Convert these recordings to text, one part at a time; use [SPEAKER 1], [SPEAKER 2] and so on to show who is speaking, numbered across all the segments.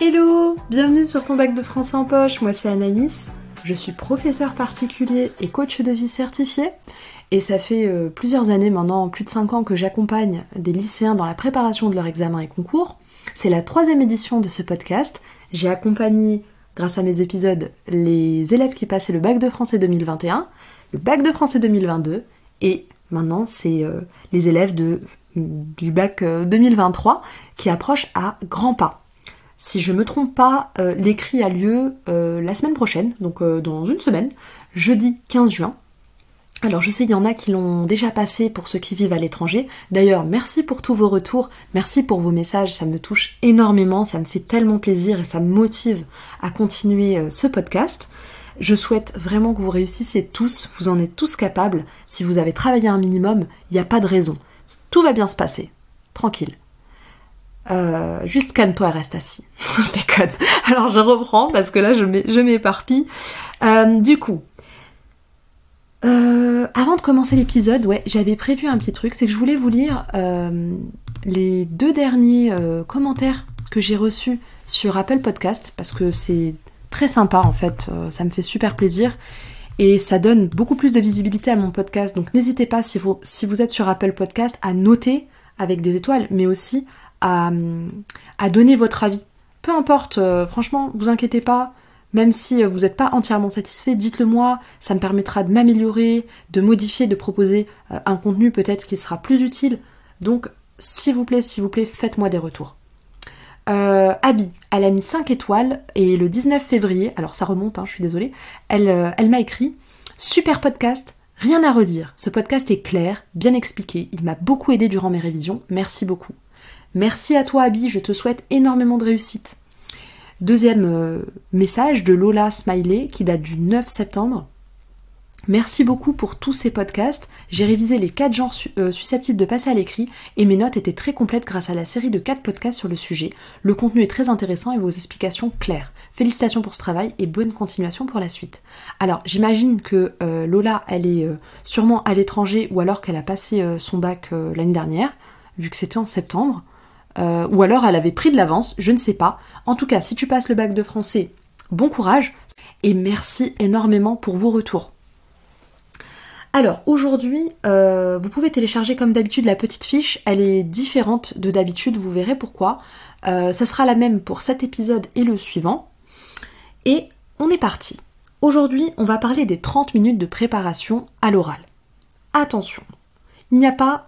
[SPEAKER 1] Hello, bienvenue sur ton bac de français en poche, moi c'est Anaïs, je suis professeur particulier et coach de vie certifié et ça fait plusieurs années maintenant, plus de 5 ans que j'accompagne des lycéens dans la préparation de leurs examens et concours. C'est la 3e édition de ce podcast, j'ai accompagné grâce à mes épisodes les élèves qui passaient le bac de français 2021, le bac de français 2022 et maintenant c'est les élèves du bac 2023 qui approchent à grands pas. Si je me trompe pas, l'écrit a lieu la semaine prochaine, donc dans une semaine, jeudi 15 juin. Alors je sais, il y en a qui l'ont déjà passé pour ceux qui vivent à l'étranger. D'ailleurs, merci pour tous vos retours, merci pour vos messages, ça me touche énormément, ça me fait tellement plaisir et ça me motive à continuer ce podcast. Je souhaite vraiment que vous réussissiez tous, vous en êtes tous capables. Si vous avez travaillé un minimum, il n'y a pas de raison. Tout va bien se passer, tranquille. Juste calme-toi et reste assis. Je déconne. Alors je reprends parce que là je m'éparpille. Du coup, avant de commencer l'épisode, j'avais prévu un petit truc, c'est que je voulais vous lire les 2 derniers commentaires que j'ai reçus sur Apple Podcast parce que c'est très sympa en fait, ça me fait super plaisir et ça donne beaucoup plus de visibilité à mon podcast. Donc n'hésitez pas si vous êtes sur Apple Podcast à noter avec des étoiles, mais aussi à donner votre avis. Peu importe, franchement, vous inquiétez pas, même si vous n'êtes pas entièrement satisfait, dites-le moi, ça me permettra de m'améliorer, de modifier, de proposer un contenu peut-être qui sera plus utile. Donc, s'il vous plaît, faites-moi des retours. Abby, elle a mis 5 étoiles, et le 19 février, alors ça remonte, je suis désolée, elle m'a écrit « Super podcast, rien à redire, ce podcast est clair, bien expliqué, il m'a beaucoup aidé durant mes révisions, merci beaucoup. » Merci à toi Abby, je te souhaite énormément de réussite. Deuxième message de Lola Smiley qui date du 9 septembre. Merci beaucoup pour tous ces podcasts. J'ai révisé les 4 genres susceptibles de passer à l'écrit et mes notes étaient très complètes grâce à la série de 4 podcasts sur le sujet. Le contenu est très intéressant et vos explications claires. Félicitations pour ce travail et bonne continuation pour la suite. Alors j'imagine que Lola elle est sûrement à l'étranger ou alors qu'elle a passé son bac l'année dernière, vu que c'était en septembre. Ou alors elle avait pris de l'avance, je ne sais pas. En tout cas, si tu passes le bac de français, bon courage et merci énormément pour vos retours. Alors aujourd'hui, vous pouvez télécharger comme d'habitude la petite fiche, elle est différente de d'habitude, vous verrez pourquoi. Ça sera la même pour cet épisode et le suivant. Et on est parti. Aujourd'hui, on va parler des 30 minutes de préparation à l'oral. Attention, il n'y a pas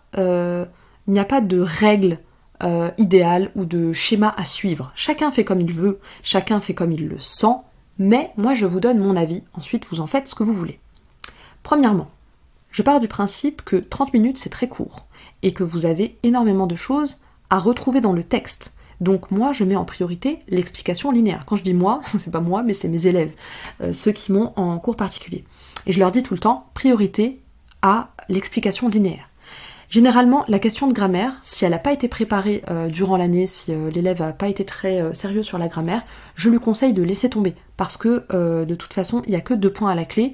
[SPEAKER 1] de règles idéal ou de schéma à suivre. Chacun fait comme il veut, chacun fait comme il le sent, mais moi je vous donne mon avis, ensuite vous en faites ce que vous voulez. Premièrement, je pars du principe que 30 minutes c'est très court et que vous avez énormément de choses à retrouver dans le texte. Donc moi je mets en priorité l'explication linéaire. Quand je dis moi, c'est pas moi mais c'est mes élèves, ceux qui m'ont en cours particulier. Et je leur dis tout le temps, priorité à l'explication linéaire. Généralement, la question de grammaire, si elle n'a pas été préparée durant l'année, si l'élève n'a pas été très sérieux sur la grammaire, je lui conseille de laisser tomber. Parce que de toute façon, il n'y a que 2 points à la clé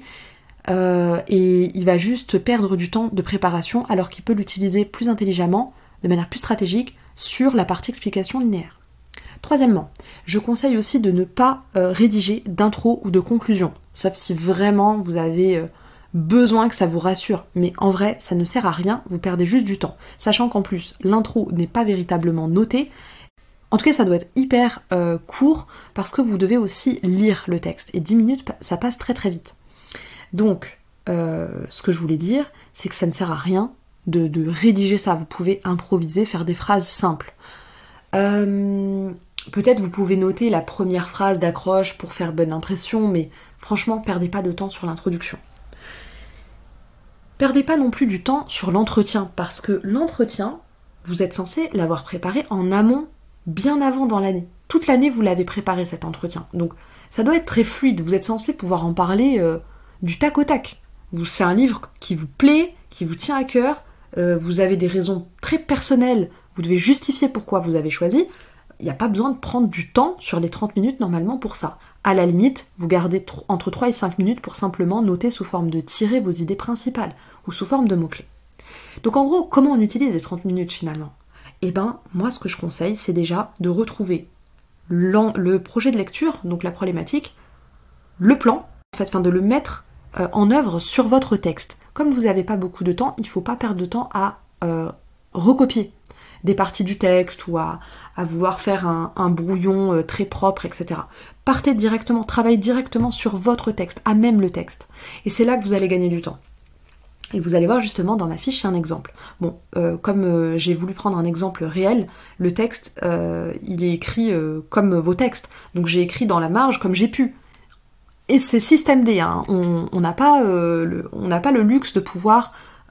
[SPEAKER 1] et il va juste perdre du temps de préparation alors qu'il peut l'utiliser plus intelligemment, de manière plus stratégique, sur la partie explication linéaire. Troisièmement, je conseille aussi de ne pas rédiger d'intro ou de conclusion, sauf si vraiment vous avez besoin que ça vous rassure, mais en vrai ça ne sert à rien, vous perdez juste du temps, sachant qu'en plus l'intro n'est pas véritablement notée. En tout cas ça doit être hyper court parce que vous devez aussi lire le texte et 10 minutes ça passe très très vite. Donc ce que je voulais dire c'est que ça ne sert à rien de rédiger ça, vous pouvez improviser, faire des phrases simples. Peut-être vous pouvez noter la première phrase d'accroche pour faire bonne impression, mais franchement perdez pas de temps sur l'introduction. Perdez pas non plus du temps sur l'entretien, parce que l'entretien, vous êtes censé l'avoir préparé en amont, bien avant dans l'année. Toute l'année, vous l'avez préparé cet entretien. Donc, ça doit être très fluide. Vous êtes censé pouvoir en parler du tac au tac. C'est un livre qui vous plaît, qui vous tient à cœur. Vous avez des raisons très personnelles. Vous devez justifier pourquoi vous avez choisi. Il n'y a pas besoin de prendre du temps sur les 30 minutes normalement pour ça. À la limite, vous gardez entre 3 et 5 minutes pour simplement noter sous forme de tirer vos idées principales ou sous forme de mots-clés. Donc en gros, comment on utilise les 30 minutes finalement ? Eh ben, moi ce que je conseille, c'est déjà de retrouver le projet de lecture, donc la problématique, le plan, en fait, de le mettre en œuvre sur votre texte. Comme vous n'avez pas beaucoup de temps, il ne faut pas perdre de temps à recopier des parties du texte ou à vouloir faire un brouillon très propre, etc. Partez directement, travaillez directement sur votre texte, à même le texte. Et c'est là que vous allez gagner du temps. Et vous allez voir justement dans ma fiche, c'est un exemple. Bon, comme j'ai voulu prendre un exemple réel, le texte, il est écrit comme vos textes. Donc j'ai écrit dans la marge comme j'ai pu. Et c'est système D, hein. On n'a pas le luxe de pouvoir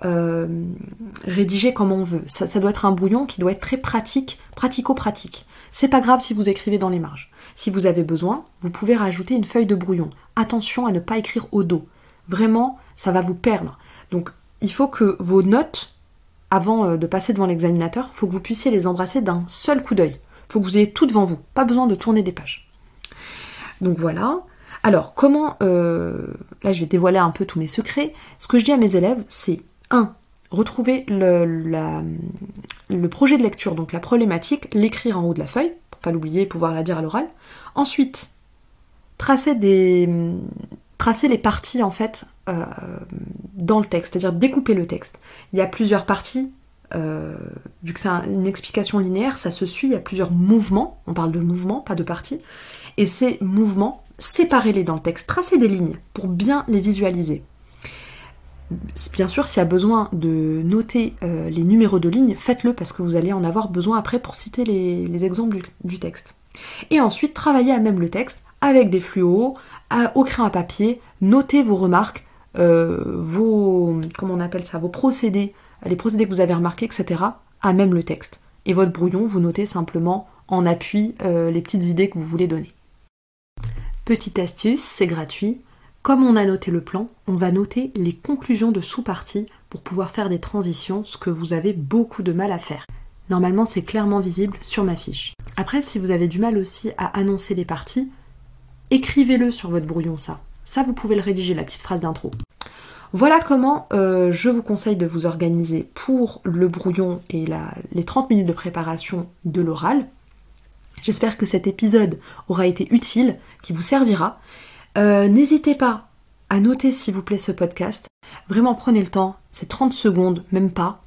[SPEAKER 1] rédiger comme on veut. Ça doit être un brouillon qui doit être très pratico-pratique. C'est pas grave si vous écrivez dans les marges. Si vous avez besoin, vous pouvez rajouter une feuille de brouillon. Attention à ne pas écrire au dos. Vraiment, ça va vous perdre. Donc, il faut que vos notes, avant de passer devant l'examinateur, il faut que vous puissiez les embrasser d'un seul coup d'œil. Il faut que vous ayez tout devant vous. Pas besoin de tourner des pages. Donc voilà. Alors, comment... là, je vais dévoiler un peu tous mes secrets. Ce que je dis à mes élèves, c'est 1. Retrouver le projet de lecture, donc la problématique, l'écrire en haut de la feuille, pour pas l'oublier et pouvoir la dire à l'oral. Ensuite, tracer les parties, en fait, dans le texte, c'est-à-dire découper le texte. Il y a plusieurs parties, vu que c'est une explication linéaire, ça se suit, il y a plusieurs mouvements, on parle de mouvements, pas de parties, et ces mouvements, séparez-les dans le texte, tracez des lignes pour bien les visualiser. Bien sûr, s'il y a besoin de noter les numéros de lignes, faites-le parce que vous allez en avoir besoin après pour citer les exemples du texte. Et ensuite, travaillez à même le texte avec des fluos, au crayon à papier, notez vos remarques, vos procédés, les procédés que vous avez remarqués, etc., à même le texte. Et votre brouillon, vous notez simplement en appui les petites idées que vous voulez donner. Petite astuce, c'est gratuit. Comme on a noté le plan, on va noter les conclusions de sous-parties pour pouvoir faire des transitions, ce que vous avez beaucoup de mal à faire. Normalement, c'est clairement visible sur ma fiche. Après, si vous avez du mal aussi à annoncer les parties, écrivez-le sur votre brouillon, ça. Ça, vous pouvez le rédiger, la petite phrase d'intro. Voilà comment je vous conseille de vous organiser pour le brouillon et les 30 minutes de préparation de l'oral. J'espère que cet épisode aura été utile, qui vous servira. N'hésitez pas à noter s'il vous plaît ce podcast. Vraiment prenez le temps, c'est 30 secondes, même pas.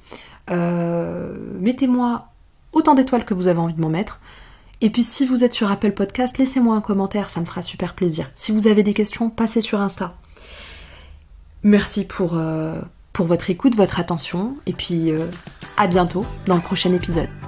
[SPEAKER 1] Mettez-moi autant d'étoiles que vous avez envie de m'en mettre. Et puis si vous êtes sur Apple Podcast, laissez-moi un commentaire, ça me fera super plaisir. Si vous avez des questions, passez sur Insta. Merci pour votre écoute, votre attention. Et puis à bientôt dans le prochain épisode.